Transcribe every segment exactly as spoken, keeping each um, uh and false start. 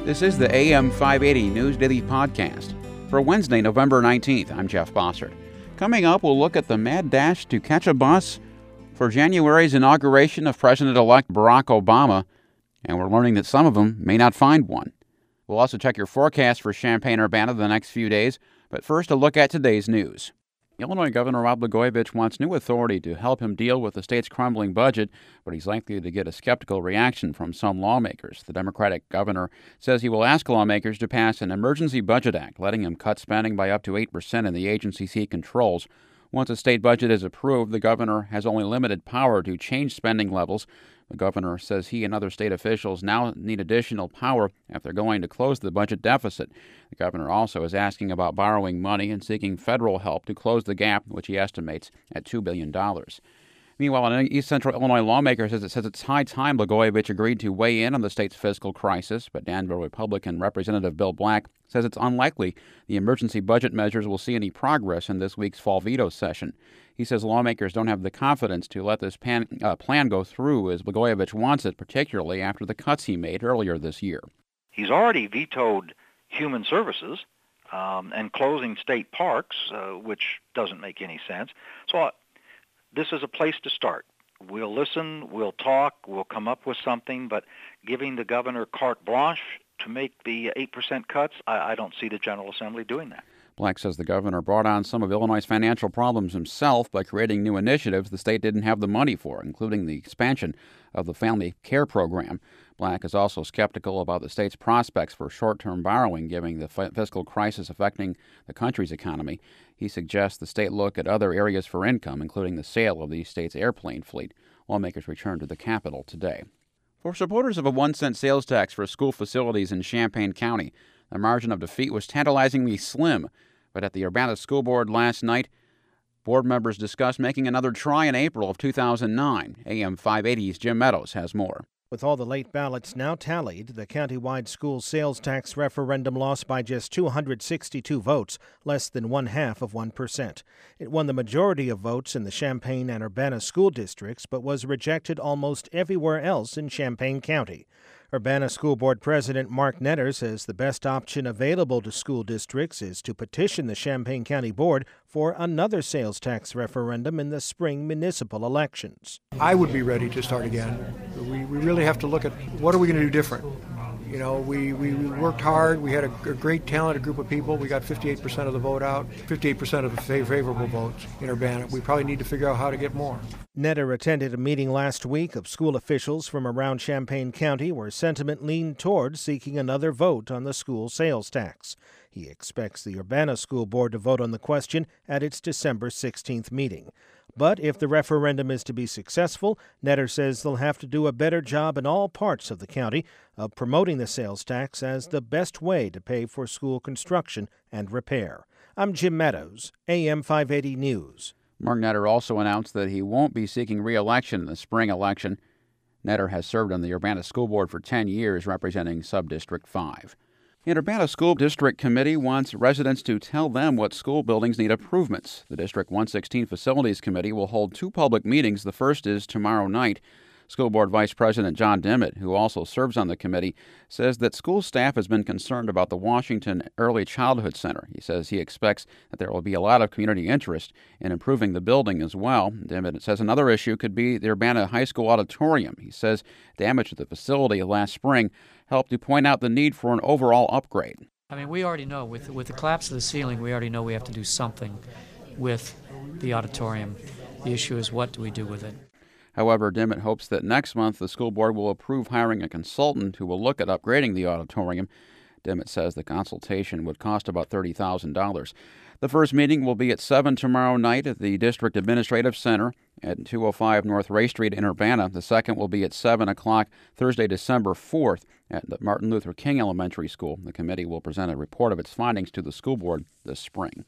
This is the A M five eighty News Daily Podcast. For Wednesday, November nineteenth, I'm Jeff Bossert. Coming up, we'll look at the mad dash to catch a bus for January's inauguration of President-elect Barack Obama, and we're learning that some of them may not find one. We'll also check your forecast for Champaign-Urbana the next few days, but first a look at today's news. Illinois Governor Rod Blagojevich wants new authority to help him deal with the state's crumbling budget, but he's likely to get a skeptical reaction from some lawmakers. The Democratic governor says he will ask lawmakers to pass an emergency budget act, letting him cut spending by up to eight percent in the agencies he controls. Once a state budget is approved, the governor has only limited power to change spending levels. The governor says he and other state officials now need additional power if they're going to close the budget deficit. The governor also is asking about borrowing money and seeking federal help to close the gap, which he estimates at two billion dollars. Meanwhile, an East Central Illinois lawmaker says it says it's high time Blagojevich agreed to weigh in on the state's fiscal crisis, but Danville Republican Representative Bill Black says it's unlikely the emergency budget measures will see any progress in this week's fall veto session. He says lawmakers don't have the confidence to let this pan, uh, plan go through as Blagojevich wants it, particularly after the cuts he made earlier this year. He's already vetoed human services um, and closing state parks, uh, which doesn't make any sense. So uh, this is a place to start. We'll listen, we'll talk, we'll come up with something, but giving the governor carte blanche to make the eight percent cuts, I, I don't see the General Assembly doing that. Black says the governor brought on some of Illinois' financial problems himself by creating new initiatives the state didn't have the money for, including the expansion of the Family Care Program. Black is also skeptical about the state's prospects for short-term borrowing, given the fiscal crisis affecting the country's economy. He suggests the state look at other areas for income, including the sale of the state's airplane fleet. Lawmakers return to the Capitol today. For supporters of a one-cent sales tax for school facilities in Champaign County, the margin of defeat was tantalizingly slim. But at the Urbana School Board last night, board members discussed making another try in April of two thousand nine. A M five eighty's Jim Meadows has more. With all the late ballots now tallied, the countywide school sales tax referendum lost by just two hundred sixty-two votes, less than one half of one percent. It won the majority of votes in the Champaign and Urbana school districts, but was rejected almost everywhere else in Champaign County. Urbana School Board President Mark Netter says the best option available to school districts is to petition the Champaign County Board for another sales tax referendum in the spring municipal elections. I would be ready to start again. We, we really have to look at what are we going to do different. You know, we, we worked hard. We had a, a great talented group of people. We got fifty-eight percent of the vote out, fifty-eight percent of the favorable votes in Urbana. We probably need to figure out how to get more. Netter attended a meeting last week of school officials from around Champaign County where sentiment leaned toward seeking another vote on the school sales tax. He expects the Urbana School Board to vote on the question at its December sixteenth meeting. But if the referendum is to be successful, Netter says they'll have to do a better job in all parts of the county of promoting the sales tax as the best way to pay for school construction and repair. I'm Jim Meadows, A M five eighty News. Mark Netter also announced that he won't be seeking re-election in the spring election. Netter has served on the Urbana School Board for ten years, representing Subdistrict five. The Urbana School District Committee wants residents to tell them what school buildings need improvements. The District one sixteen Facilities Committee will hold two public meetings. The first is tomorrow night. School Board Vice President John Dimmitt, who also serves on the committee, says that school staff has been concerned about the Washington Early Childhood Center. He says he expects that there will be a lot of community interest in improving the building as well. Dimmitt says another issue could be the Urbana High School auditorium. He says damage to the facility last spring helped to point out the need for an overall upgrade. I mean, we already know with, with the collapse of the ceiling, we already know we have to do something with the auditorium. The issue is, what do we do with it? However, Dimmitt hopes that next month the school board will approve hiring a consultant who will look at upgrading the auditorium. Dimmitt says the consultation would cost about thirty thousand dollars. The first meeting will be at seven tomorrow night at the District Administrative Center at two oh five North Ray Street in Urbana. The second will be at seven o'clock Thursday, December fourth at the Martin Luther King Elementary School. The committee will present a report of its findings to the school board this spring.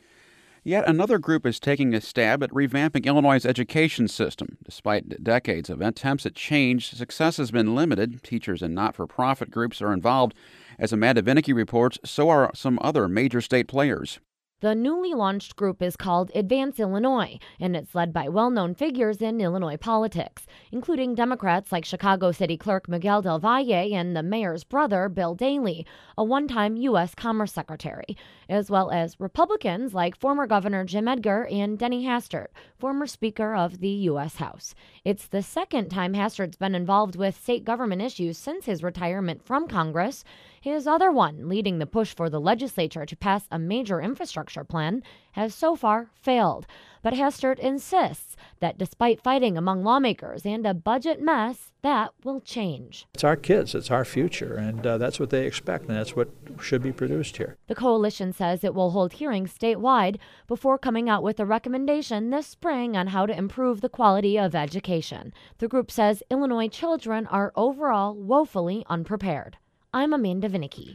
Yet another group is taking a stab at revamping Illinois' education system. Despite decades of attempts at change, success has been limited. Teachers and not-for-profit groups are involved. As Amanda Vinicky reports, so are some other major state players. The newly launched group is called Advance Illinois, and it's led by well-known figures in Illinois politics, including Democrats like Chicago City Clerk Miguel Del Valle and the mayor's brother, Bill Daley, a one-time U S Commerce Secretary, as well as Republicans like former Governor Jim Edgar and Denny Hastert, former Speaker of the U S House. It's the second time Hastert's been involved with state government issues since his retirement from Congress. His other one, leading the push for the legislature to pass a major infrastructure plan, has so far failed. But Hastert insists that despite fighting among lawmakers and a budget mess, that will change. It's our kids, it's our future, and uh, that's what they expect, and that's what should be produced here. The coalition says it will hold hearings statewide before coming out with a recommendation this spring on how to improve the quality of education. The group says Illinois children are overall woefully unprepared. I'm Amanda Vinicki.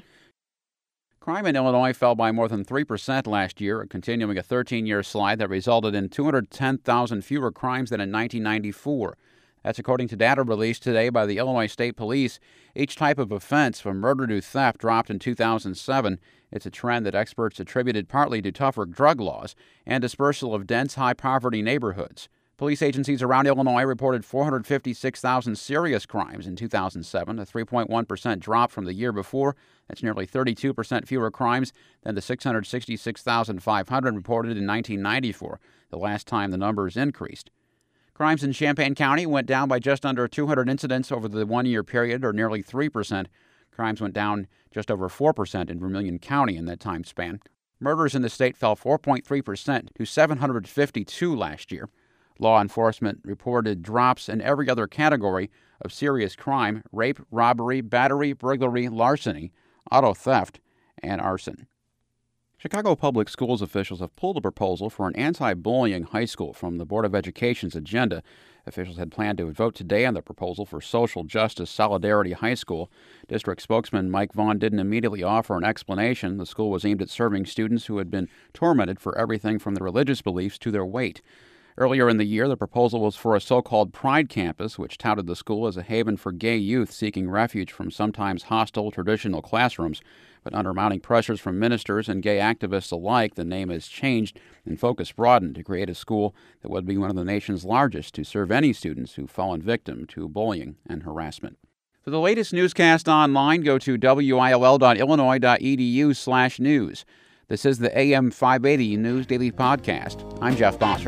Crime in Illinois fell by more than three percent last year, continuing a thirteen-year slide that resulted in two hundred ten thousand fewer crimes than in nineteen ninety-four. That's according to data released today by the Illinois State Police. Each type of offense, from murder to theft, dropped in two thousand seven. It's a trend that experts attributed partly to tougher drug laws and dispersal of dense, high-poverty neighborhoods. Police agencies around Illinois reported four hundred fifty-six thousand serious crimes in two thousand seven, a three point one percent drop from the year before. That's nearly thirty-two percent fewer crimes than the six hundred sixty-six thousand five hundred reported in nineteen ninety-four, the last time the numbers increased. Crimes in Champaign County went down by just under two hundred incidents over the one-year period, or nearly three percent. Crimes went down just over four percent in Vermilion County in that time span. Murders in the state fell four point three percent to seven hundred fifty-two last year. Law enforcement reported drops in every other category of serious crime: rape, robbery, battery, burglary, larceny, auto theft, and arson. Chicago Public Schools officials have pulled a proposal for an anti-bullying high school from the Board of Education's agenda. Officials had planned to vote today on the proposal for Social Justice Solidarity High School. District spokesman Mike Vaughn didn't immediately offer an explanation. The school was aimed at serving students who had been tormented for everything from their religious beliefs to their weight. Earlier in the year, the proposal was for a so-called Pride Campus, which touted the school as a haven for gay youth seeking refuge from sometimes hostile traditional classrooms. But under mounting pressures from ministers and gay activists alike, the name has changed and focus broadened to create a school that would be one of the nation's largest to serve any students who've fallen victim to bullying and harassment. For the latest newscast online, go to W I L L dot illinois dot e d u slash news. This is the A M five eighty News Daily Podcast. I'm Jeff Bossert.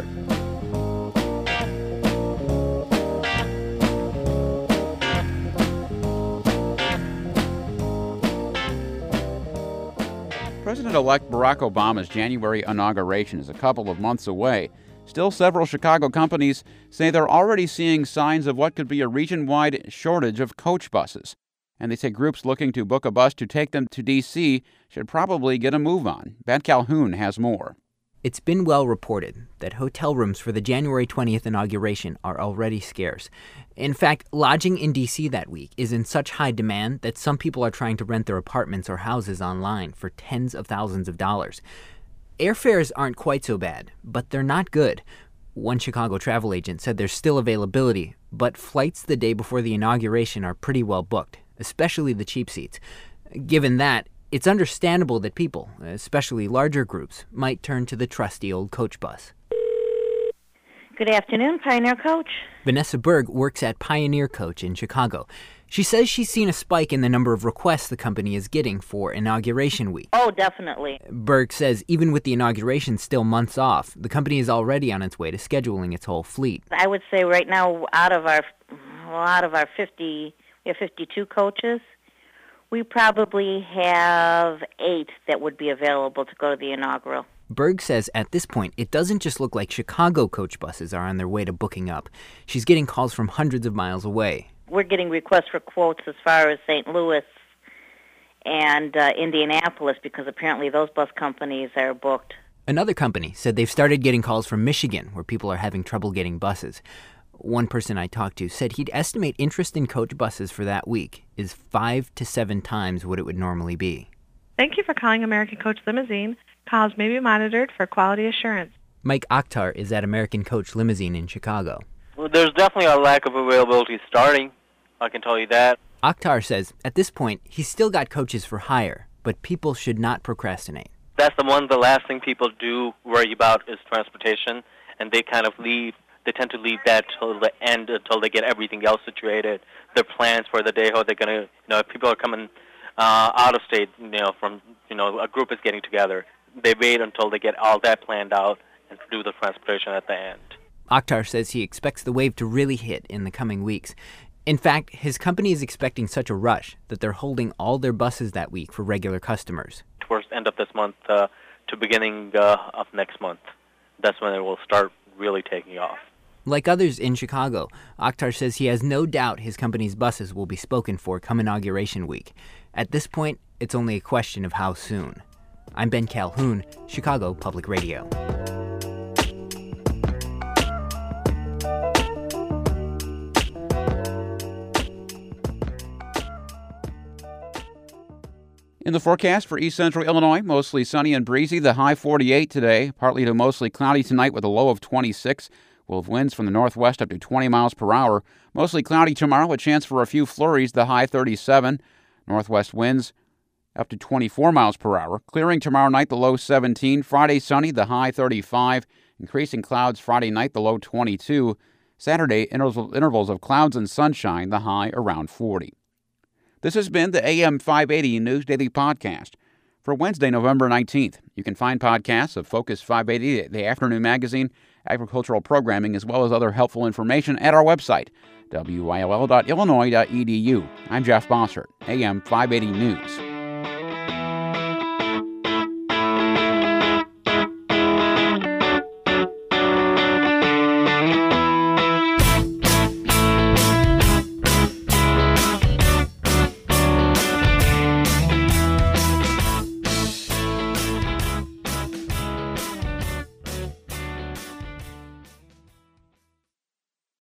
President-elect Barack Obama's January inauguration is a couple of months away. Still, several Chicago companies say they're already seeing signs of what could be a region-wide shortage of coach buses. And they say groups looking to book a bus to take them to D C should probably get a move on. Bet Calhoun has more. It's been well reported that hotel rooms for the January twentieth inauguration are already scarce. In fact, lodging in D C that week is in such high demand that some people are trying to rent their apartments or houses online for tens of thousands of dollars. Airfares aren't quite so bad, but they're not good. One Chicago travel agent said there's still availability, but flights the day before the inauguration are pretty well booked, especially the cheap seats. Given that, it's understandable that people, especially larger groups, might turn to the trusty old coach bus. Good afternoon, Pioneer Coach. Vanessa Berg works at Pioneer Coach in Chicago. She says she's seen a spike in the number of requests the company is getting for Inauguration Week. Oh, definitely. Berg says even with the inauguration still months off, the company is already on its way to scheduling its whole fleet. I would say right now, out of our, well, out of our fifty, we have fifty-two coaches. We probably have eight that would be available to go to the inaugural. Berg says at this point, it doesn't just look like Chicago coach buses are on their way to booking up. She's getting calls from hundreds of miles away. We're getting requests for quotes as far as Saint Louis and uh, Indianapolis, because apparently those bus companies are booked. Another company said they've started getting calls from Michigan, where people are having trouble getting buses. One person I talked to said he'd estimate interest in coach buses for that week is five to seven times what it would normally be. Thank you for calling American Coach Limousine. Calls may be monitored for quality assurance. Mike Akhtar is at American Coach Limousine in Chicago. Well, there's definitely a lack of availability starting, I can tell you that. Akhtar says at this point he's still got coaches for hire, but people should not procrastinate. That's the one, the last thing people do worry about is transportation, and they kind of leave, they tend to leave that till the end, until they get everything else situated, their plans for the day, how they're going to, you know, if people are coming uh, out of state, you know, from, you know, a group is getting together, they wait until they get all that planned out and do the transportation at the end. Akhtar says he expects the wave to really hit in the coming weeks. In fact, his company is expecting such a rush that they're holding all their buses that week for regular customers. Towards the end of this month uh, to beginning uh, of next month. That's when it will start really taking off. Like others in Chicago, Akhtar says he has no doubt his company's buses will be spoken for come Inauguration Week. At this point, it's only a question of how soon. I'm Ben Calhoun, Chicago Public Radio. In the forecast for east central Illinois, mostly sunny and breezy, the high forty-eight today, partly to mostly cloudy tonight with a low of twenty-six. We'll have winds from the northwest up to twenty miles per hour. Mostly cloudy tomorrow, a chance for a few flurries, the high thirty-seven. Northwest winds up to twenty-four miles per hour. Clearing tomorrow night, the low seventeen. Friday sunny, the high thirty-five. Increasing clouds Friday night, the low twenty-two. Saturday, intervals, intervals of clouds and sunshine, the high around forty. This has been the A M five eighty News Daily Podcast for Wednesday, November nineteenth. You can find podcasts of Focus five eighty, the afternoon magazine, agricultural programming, as well as other helpful information at our website, W I L L dot illinois dot e d u. I'm Jeff Bossert, A M five eighty News.